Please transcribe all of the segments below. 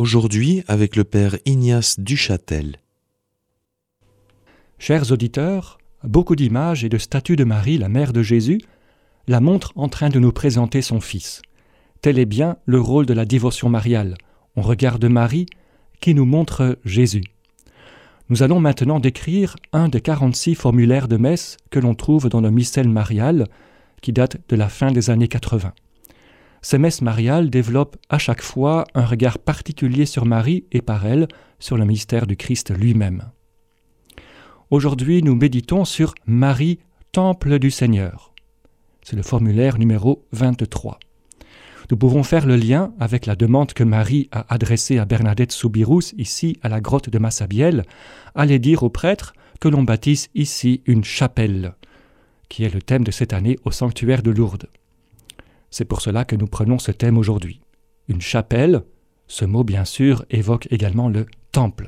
Aujourd'hui avec le Père Ignace Duchâtel. Chers auditeurs, beaucoup d'images et de statues de Marie, la mère de Jésus, la montrent en train de nous présenter son Fils. Tel est bien le rôle de la dévotion mariale. On regarde Marie qui nous montre Jésus. Nous allons maintenant décrire un des 46 formulaires de messe que l'on trouve dans le missel marial qui date de la fin des années 80. Ces messes mariales développent à chaque fois un regard particulier sur Marie et par elle sur le mystère du Christ lui-même. Aujourd'hui, nous méditons sur Marie, temple du Seigneur. C'est le formulaire numéro 23. Nous pouvons faire le lien avec la demande que Marie a adressée à Bernadette Soubirous, ici à la grotte de Massabielle, aller dire aux prêtres que l'on bâtisse ici une chapelle, qui est le thème de cette année au sanctuaire de Lourdes. C'est pour cela que nous prenons ce thème aujourd'hui. Une chapelle, ce mot bien sûr évoque également le temple.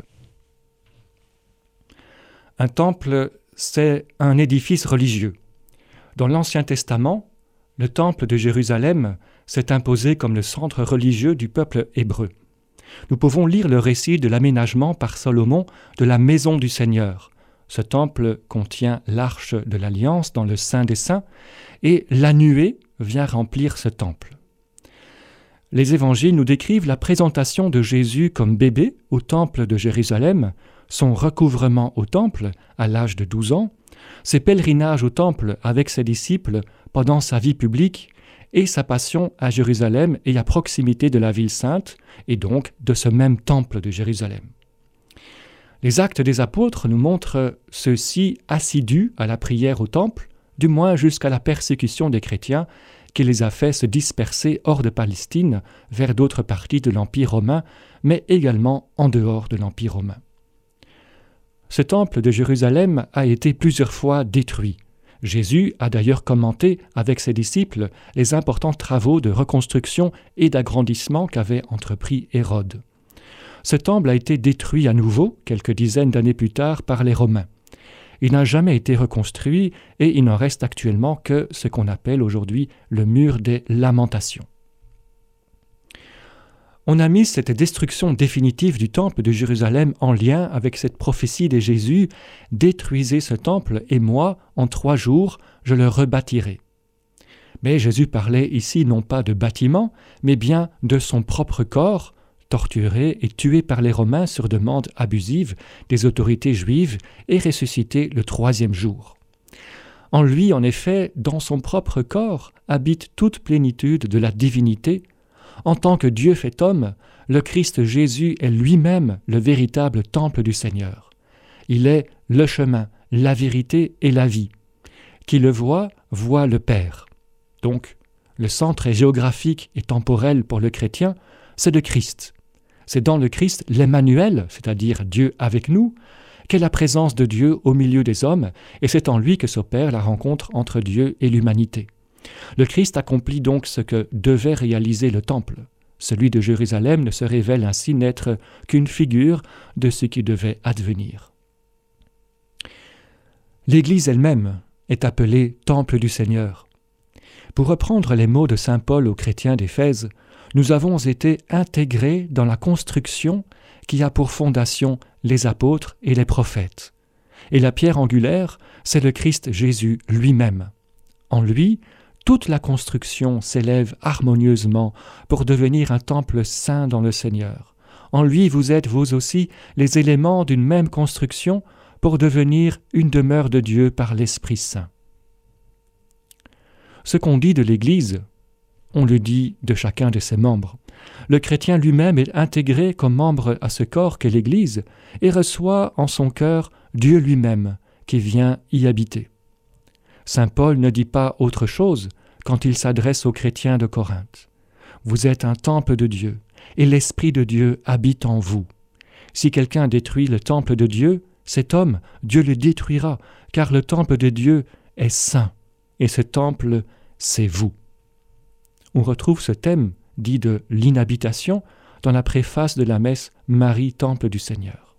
Un temple, c'est un édifice religieux. Dans l'Ancien Testament, le temple de Jérusalem s'est imposé comme le centre religieux du peuple hébreu. Nous pouvons lire le récit de l'aménagement par Salomon de la maison du Seigneur. Ce temple contient l'arche de l'Alliance dans le Saint des Saints et la nuée vient remplir ce temple. Les évangiles nous décrivent la présentation de Jésus comme bébé au temple de Jérusalem, son recouvrement au temple à l'âge de 12 ans, ses pèlerinages au temple avec ses disciples pendant sa vie publique et sa passion à Jérusalem et à proximité de la ville sainte et donc de ce même temple de Jérusalem. Les actes des apôtres nous montrent ceux-ci assidus à la prière au temple, du moins jusqu'à la persécution des chrétiens qui les a fait se disperser hors de Palestine vers d'autres parties de l'Empire romain, mais également en dehors de l'Empire romain. Ce temple de Jérusalem a été plusieurs fois détruit. Jésus a d'ailleurs commenté avec ses disciples les importants travaux de reconstruction et d'agrandissement qu'avait entrepris Hérode. Ce temple a été détruit à nouveau quelques dizaines d'années plus tard par les Romains. Il n'a jamais été reconstruit et il n'en reste actuellement que ce qu'on appelle aujourd'hui le mur des Lamentations. On a mis cette destruction définitive du temple de Jérusalem en lien avec cette prophétie de Jésus « Détruisez ce temple et moi, en 3 jours, je le rebâtirai ». Mais Jésus parlait ici non pas de bâtiment, mais bien de son propre corps, torturé et tué par les Romains sur demande abusive des autorités juives et ressuscité le 3e jour. En lui, en effet, dans son propre corps, habite toute plénitude de la divinité. En tant que Dieu fait homme, le Christ Jésus est lui-même le véritable temple du Seigneur. Il est le chemin, la vérité et la vie. Qui le voit, voit le Père. Donc, le centre géographique et temporel pour le chrétien, c'est le Christ. C'est dans le Christ l'Emmanuel, c'est-à-dire Dieu avec nous, qu'est la présence de Dieu au milieu des hommes, et c'est en lui que s'opère la rencontre entre Dieu et l'humanité. Le Christ accomplit donc ce que devait réaliser le temple. Celui de Jérusalem ne se révèle ainsi n'être qu'une figure de ce qui devait advenir. L'Église elle-même est appelée temple du Seigneur. Pour reprendre les mots de saint Paul aux chrétiens d'Éphèse, nous avons été intégrés dans la construction qui a pour fondation les apôtres et les prophètes. Et la pierre angulaire, c'est le Christ Jésus lui-même. En lui, toute la construction s'élève harmonieusement pour devenir un temple saint dans le Seigneur. En lui, vous êtes vous aussi les éléments d'une même construction pour devenir une demeure de Dieu par l'Esprit Saint. Ce qu'on dit de l'Église, on le dit de chacun de ses membres. Le chrétien lui-même est intégré comme membre à ce corps qu'est l'Église et reçoit en son cœur Dieu lui-même qui vient y habiter. Saint Paul ne dit pas autre chose quand il s'adresse aux chrétiens de Corinthe. Vous êtes un temple de Dieu et l'Esprit de Dieu habite en vous. Si quelqu'un détruit le temple de Dieu, cet homme, Dieu le détruira, car le temple de Dieu est saint et ce temple, c'est vous. On retrouve ce thème dit de l'inhabitation dans la préface de la messe Marie, temple du Seigneur.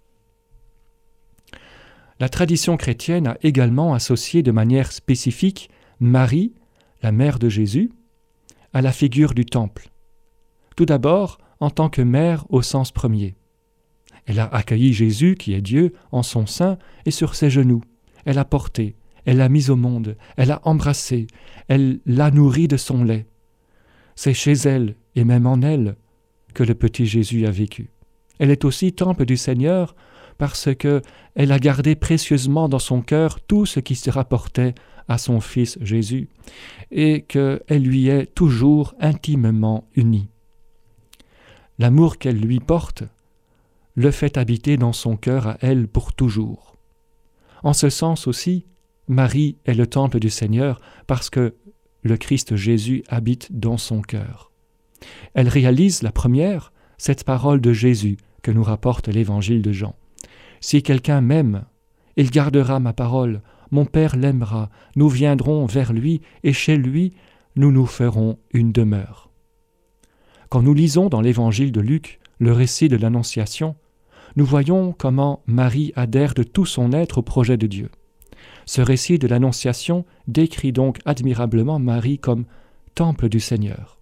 La tradition chrétienne a également associé de manière spécifique Marie, la mère de Jésus, à la figure du temple. Tout d'abord, en tant que mère au sens premier. Elle a accueilli Jésus, qui est Dieu, en son sein et sur ses genoux. Elle a porté, elle l'a mis au monde, elle l'a embrassé, elle l'a nourri de son lait. C'est chez elle, et même en elle, que le petit Jésus a vécu. Elle est aussi temple du Seigneur parce qu'elle a gardé précieusement dans son cœur tout ce qui se rapportait à son Fils Jésus, et qu'elle lui est toujours intimement unie. L'amour qu'elle lui porte le fait habiter dans son cœur à elle pour toujours. En ce sens aussi, Marie est le temple du Seigneur parce que le Christ Jésus habite dans son cœur. Elle réalise la première, cette parole de Jésus que nous rapporte l'évangile de Jean. « Si quelqu'un m'aime, il gardera ma parole, mon Père l'aimera, nous viendrons vers lui et chez lui, nous nous ferons une demeure. » Quand nous lisons dans l'évangile de Luc le récit de l'Annonciation, nous voyons comment Marie adhère de tout son être au projet de Dieu. Ce récit de l'Annonciation décrit donc admirablement Marie comme temple du Seigneur.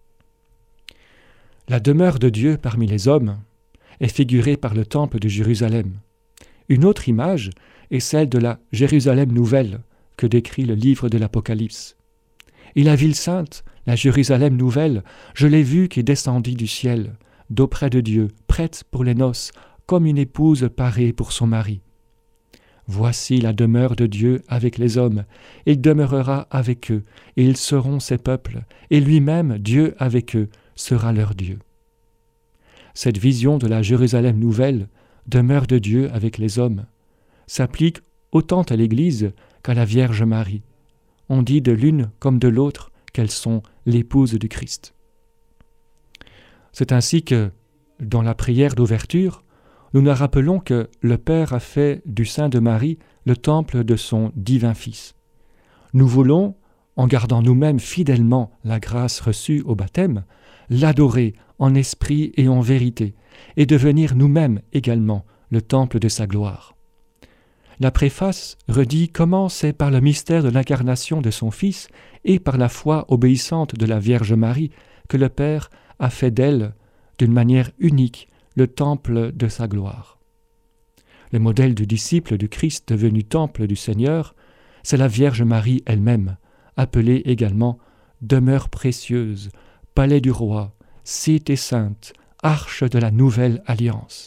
La demeure de Dieu parmi les hommes est figurée par le temple de Jérusalem. Une autre image est celle de la Jérusalem nouvelle que décrit le livre de l'Apocalypse. Et la ville sainte, la Jérusalem nouvelle, je l'ai vue qui descendit du ciel, d'auprès de Dieu, prête pour les noces, comme une épouse parée pour son mari. Voici la demeure de Dieu avec les hommes. Il demeurera avec eux, et ils seront ses peuples, et lui-même, Dieu avec eux, sera leur Dieu. Cette vision de la Jérusalem nouvelle, demeure de Dieu avec les hommes, s'applique autant à l'Église qu'à la Vierge Marie. On dit de l'une comme de l'autre qu'elles sont l'épouse du Christ. C'est ainsi que, dans la prière d'ouverture, nous nous rappelons que le Père a fait du sein de Marie le temple de son divin Fils. Nous voulons, en gardant nous-mêmes fidèlement la grâce reçue au baptême, l'adorer en esprit et en vérité, et devenir nous-mêmes également le temple de sa gloire. La préface redit comment c'est par le mystère de l'incarnation de son Fils et par la foi obéissante de la Vierge Marie que le Père a fait d'elle, d'une manière unique, le temple de sa gloire. Le modèle du disciple du Christ devenu temple du Seigneur, c'est la Vierge Marie elle-même, appelée également demeure précieuse, palais du roi, cité sainte, arche de la nouvelle alliance.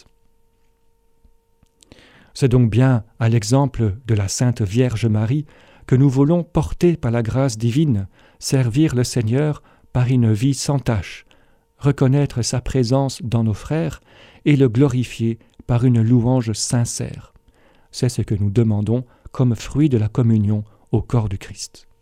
C'est donc bien à l'exemple de la Sainte Vierge Marie que nous voulons, porter par la grâce divine, servir le Seigneur par une vie sans tache, reconnaître sa présence dans nos frères et le glorifier par une louange sincère. C'est ce que nous demandons comme fruit de la communion au corps du Christ.